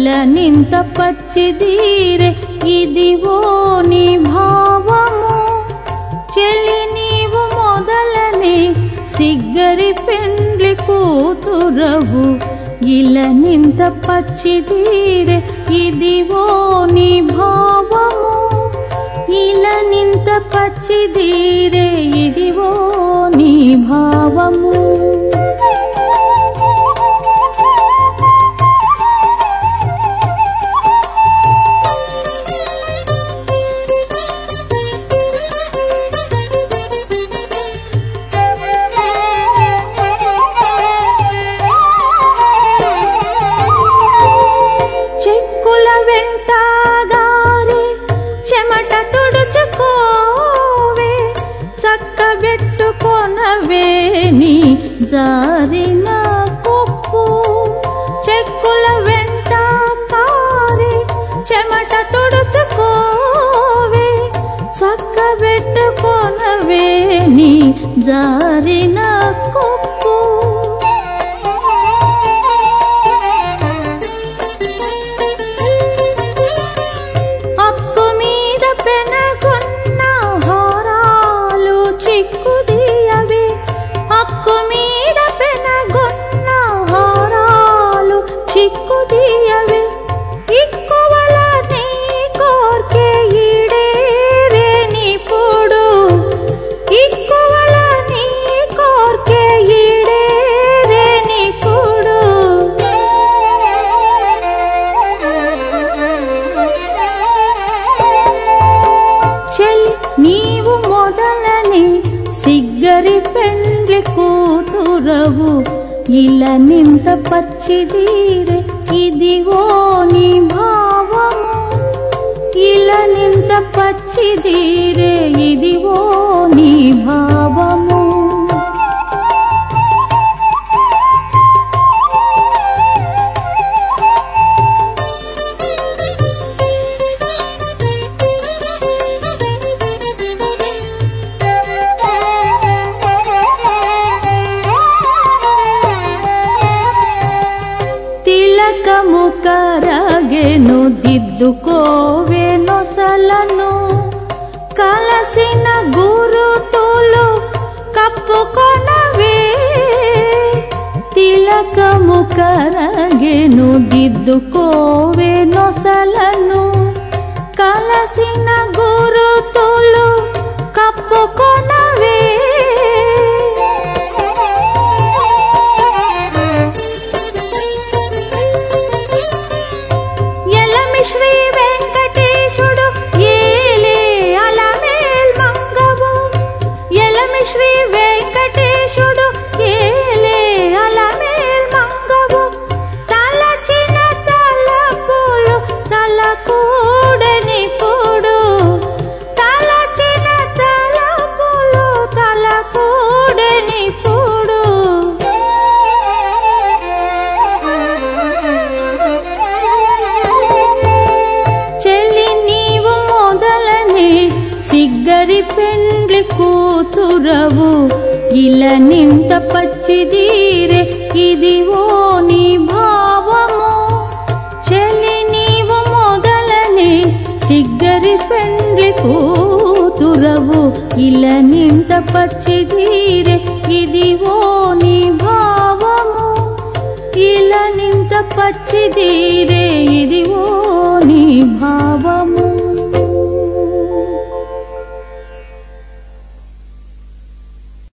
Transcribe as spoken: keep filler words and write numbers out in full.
ఇలనింత పచ్చిదీరే ఇదివో నీ భావము చెలి నీవు మొదలనే సిగ్గరి పెండ్లి కూతురవు ఇలనింత పచ్చిదీరే ఇదివో నీ భావము ఇలనింత పచ్చిదీరే ఇదివో నీ భావము నీ జారిన కొప్పు చెక్కుల వెంట కారి చెమట తుడుచుకోవే చక్క పెట్టుకొనవే నీ జారిన కొప్పు అక్కు మీద పెనగొన్న హారాలు చిక్కుదియవే అక్కు మీద పెనగొన్న హారాలు చిక్కుదియవే ఇక్కువల నీ కోర్కె ఈడేరే నీపుడు ఇక్కువల నీ కోర్కె ఈడేరే నీపుడు చెలి నీవు మొదలని సిగ్గరి పెండ్లి కూతురవు ఇలనింత పచ్చిదీరే ఇదివో నీ భావము ఇలనింత పచ్చిదీరే ఇదివో నీ భావము తిలకము కరగెను దిద్దుకోవే నొసలను కలసిన గురుతులు కప్పుకొనవే తిలకము కరగెను దిద్దుకోవే నొసలను కలసిన గురుతులు కప్పుకొనవే శ్రీ వెంకటేశుడు ఏలే అలమేల్ మంగవు ఎలమి శ్రీ వెంకటేశుడు ఏలే అలమేల్ మంగవు తలచిన తలపులు తలకూడని పొడు తలచిన తలపులు తలకూడని పొడు సిగ్గరి పెండ్లి కూతురవు ఇలనింత పచ్చిదీరే ఇదివో నీ భావము చెలి నీవు మొదలనే సిగ్గరి పెండ్లి కూతురవు ఇలనింత పచ్చిదీరే ఇదివో నీ భావము ఇలనింత పచ్చిదీరే ఇదివో